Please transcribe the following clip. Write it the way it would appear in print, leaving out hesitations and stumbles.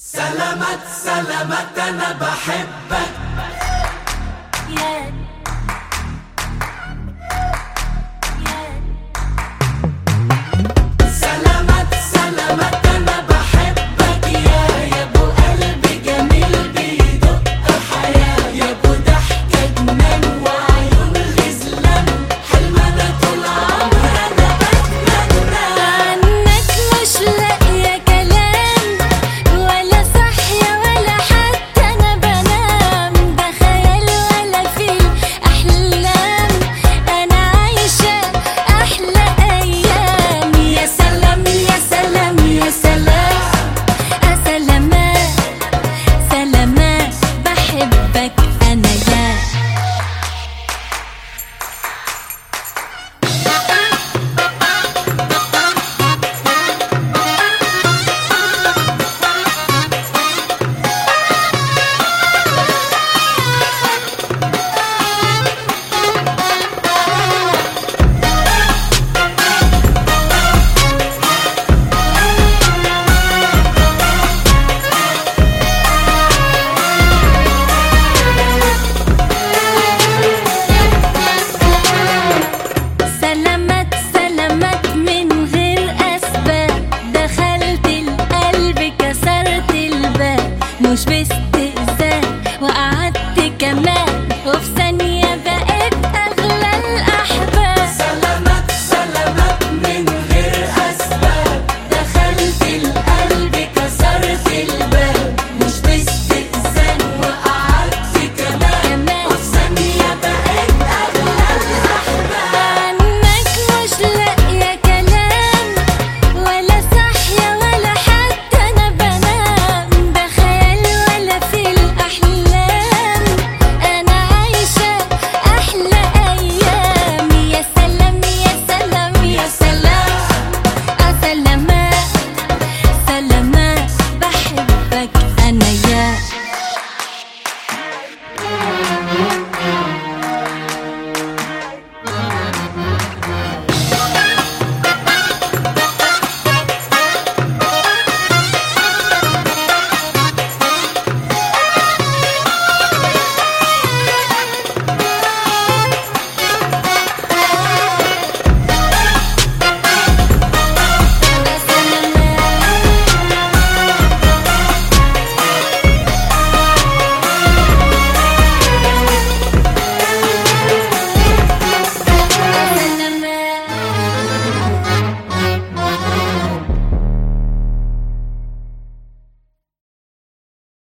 سلامات سلامات أنا بحبك سلامات سلامات أنا بحبك يا أبو قلبي جميل بيدق حياة يا أبو ضحكة جنان وعيون غزلان حلم أنا طول عمري أنا بتمنى عنك مش لاقية كلام ولا صحية ولا حتى أنا بنام ده خيال ولا فيه أحلام أنا عايشة أحلى أيام يا سلام يا سلام يا سلام سلامات سلامات بحبك أنا يا سلامات سلامات من غير أسباب دخلت القلب كسرت الباب مش بس